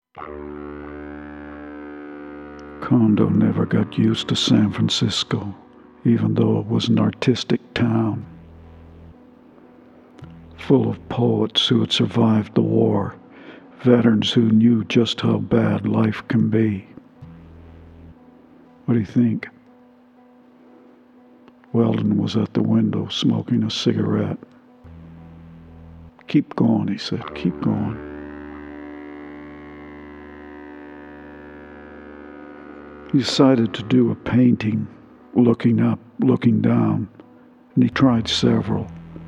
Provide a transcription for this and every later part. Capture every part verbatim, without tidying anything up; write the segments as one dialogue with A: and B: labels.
A: Kondo never got used to San Francisco, even though it was an artistic town, full of poets who had survived the war, veterans who knew just how bad life can be. What do you think? Weldon was at the window smoking a cigarette. "Keep going," he said, "keep going." He decided to do a painting, looking up, looking down, and he tried several.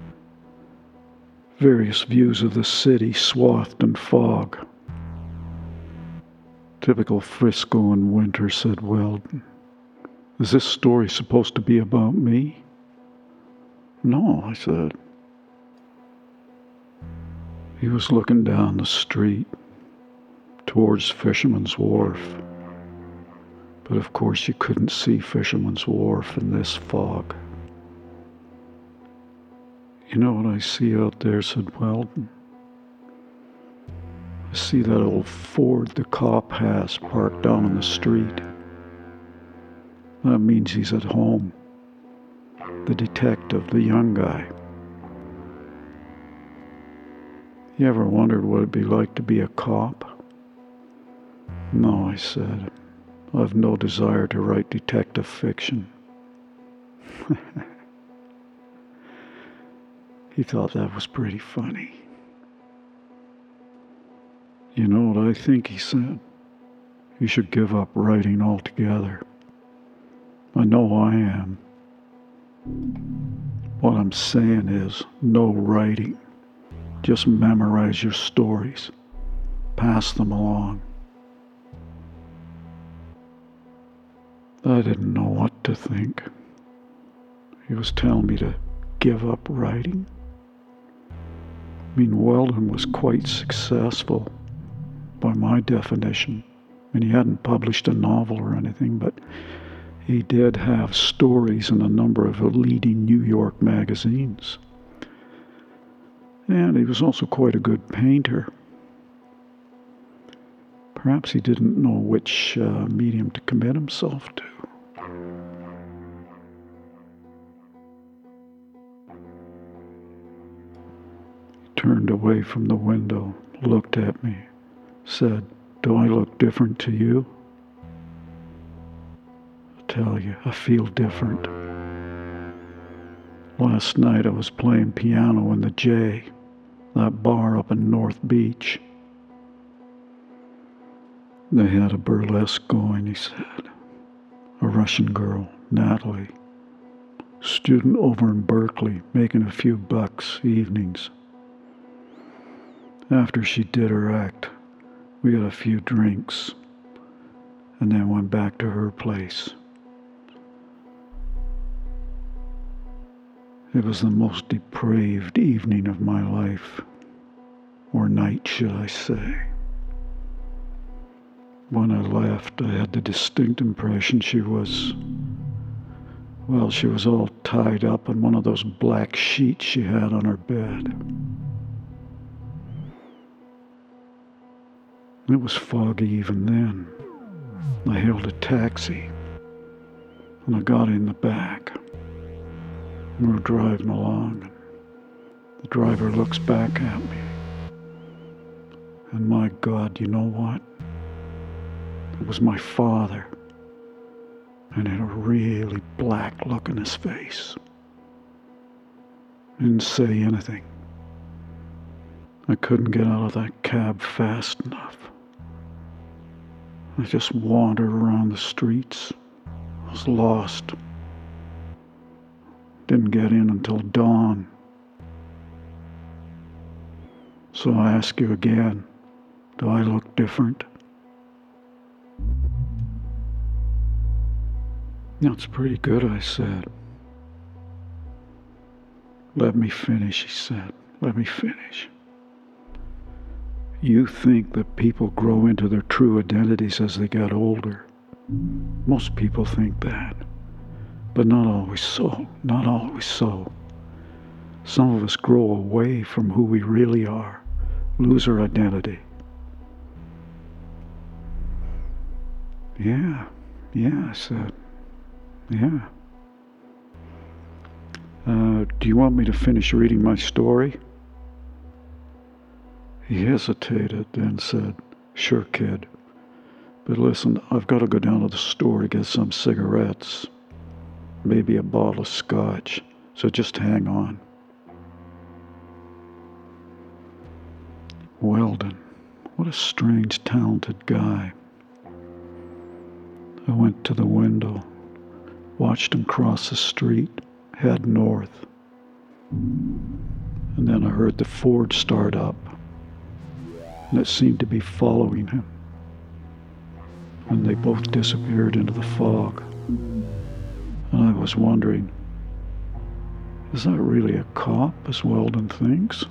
A: Various views of the city swathed in fog. "Typical Frisco in winter," said Weldon. "Is this story supposed to be about me?" "No," I said. He was looking down the street towards Fisherman's Wharf. But of course you couldn't see Fisherman's Wharf in this fog. "You know what I see out there?" said Weldon. "I see that old Ford the cop has parked down on the street. That means he's at home. The detective, the young guy. You ever wondered what it'd be like to be a cop?" "No," I said. "I've no desire to write detective fiction." He thought that was pretty funny. "You know what I think," he said. "You should give up writing altogether. I know I am. What I'm saying is, no writing. Just memorize your stories. Pass them along." I didn't know what to think. He was telling me to give up writing. I mean, Weldon was quite successful by my definition. I mean, he hadn't published a novel or anything, but he did have stories in a number of leading New York magazines. And he was also quite a good painter. Perhaps he didn't know which uh, medium to commit himself to. He turned away from the window, looked at me, said, "Do I look different to you?" "I tell you, I feel different. Last night I was playing piano in the J, that bar up in North Beach. They had a burlesque going," he said. "A Russian girl, Natalie, student over in Berkeley, making a few bucks evenings. After she did her act, we had a few drinks and then went back to her place. It was the most depraved evening of my life, or night, should I say. When I left, I had the distinct impression she was, well, she was all tied up in one of those black sheets she had on her bed. It was foggy even then. I hailed a taxi, and I got in the back. We were driving along, and the driver looks back at me. And my God, you know what? It was my father, and he had a really black look in his face. He didn't say anything. I couldn't get out of that cab fast enough. I just wandered around the streets. I was lost. Didn't get in until dawn. So I ask you again, do I look different? That's pretty good, I said. Let me finish, he said. Let me finish. You think that people grow into their true identities as they get older. Most people think that. But not always so. Not always so. Some of us grow away from who we really are, lose our identity. Yeah, yeah, I said. Yeah. Uh, do you want me to finish reading my story? He hesitated, then said, Sure, kid. But listen, I've got to go down to the store to get some cigarettes. Maybe a bottle of scotch. So just hang on. Weldon, what a strange, talented guy. I went to the window, watched him cross the street, head north. And then I heard the Ford start up, and it seemed to be following him. And they both disappeared into the fog. And I was wondering, is that really a cop, as Weldon thinks?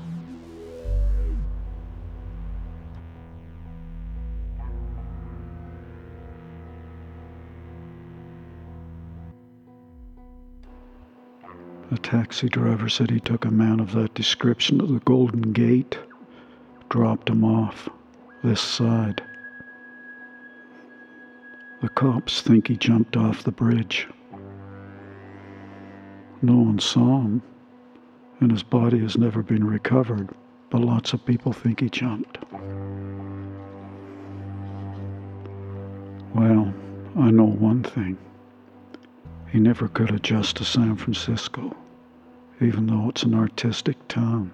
A: The taxi driver said he took a man of that description to the Golden Gate, dropped him off this side. The cops think he jumped off the bridge. No one saw him, and his body has never been recovered, but lots of people think he jumped. Well, I know one thing. He never could adjust to San Francisco, even though it's an artistic town.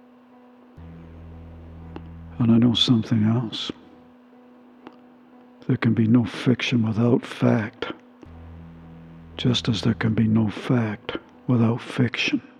A: And I know something else. There can be no fiction without fact, just as there can be no fact without fiction.